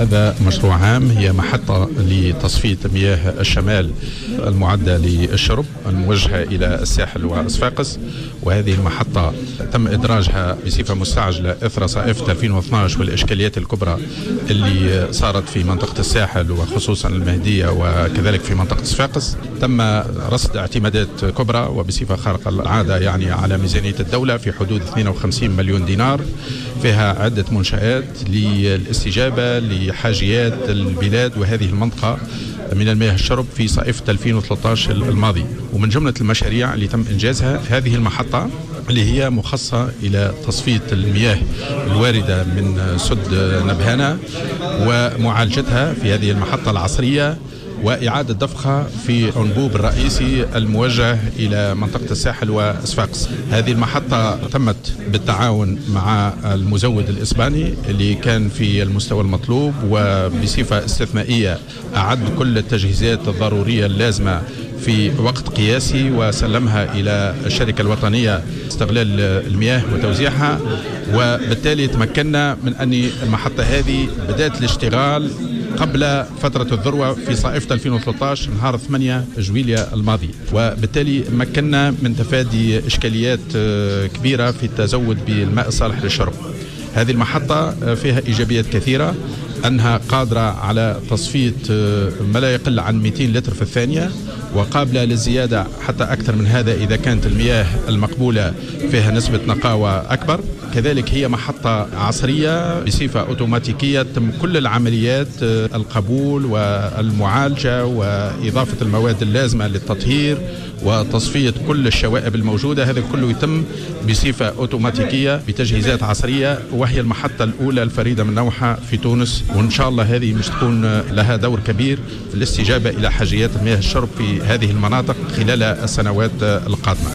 هذا مشروع هام، هي محطة لتصفية مياه الشمال المعدة للشرب الموجهة إلى الساحل وصفاقس. وهذه المحطة تم إدراجها بصفة مستعجلة إثر صائفة 2012 والإشكاليات الكبرى اللي صارت في منطقة الساحل وخصوصا المهدية وكذلك في منطقة صفاقس. تم رصد اعتمادات كبرى وبصفة خارقة العادة يعني على ميزانية الدولة في حدود 52 مليون دينار، فيها عدة منشآت للاستجابة لحاجيات البلاد وهذه المنطقة من المياه الشرب في صيف 2013 الماضي. ومن جملة المشاريع اللي تم إنجازها هذه المحطة اللي هي مخصصة إلى تصفية المياه الواردة من سد نبهانة ومعالجتها في هذه المحطة العصرية وإعادة دفقها في أنبوب الرئيسي الموجه إلى منطقة الساحل وصفاقس. هذه المحطة تمت بالتعاون مع المزود الإسباني اللي كان في المستوى المطلوب، وبصفة استثنائية أعد كل التجهيزات الضرورية اللازمة في وقت قياسي وسلمها إلى الشركة الوطنية استغلال المياه وتوزيعها. وبالتالي تمكنا من أن المحطة هذه بدأت الاشتغال قبل فترة الذروة في صائفة 2013 نهار 8 جويلية الماضي، وبالتالي مكنا من تفادي إشكاليات كبيرة في التزود بالماء الصالح للشرب. هذه المحطة فيها إيجابيات كثيرة، أنها قادرة على تصفية ما لا يقل عن 200 لتر في الثانية، وقابلة للزيادة حتى أكثر من هذا إذا كانت المياه المقبولة فيها نسبة نقاوة أكبر. كذلك هي محطة عصرية بصفة أوتوماتيكية تم كل العمليات القبول والمعالجة وإضافة المواد اللازمة للتطهير وتصفية كل الشوائب الموجودة. هذا كله يتم بصفة أوتوماتيكية بتجهيزات عصرية، وهي المحطة الأولى الفريدة من نوعها في تونس. وإن شاء الله هذه مش تكون لها دور كبير في الاستجابة إلى حاجيات مياه الشرب في هذه المناطق خلال السنوات القادمة.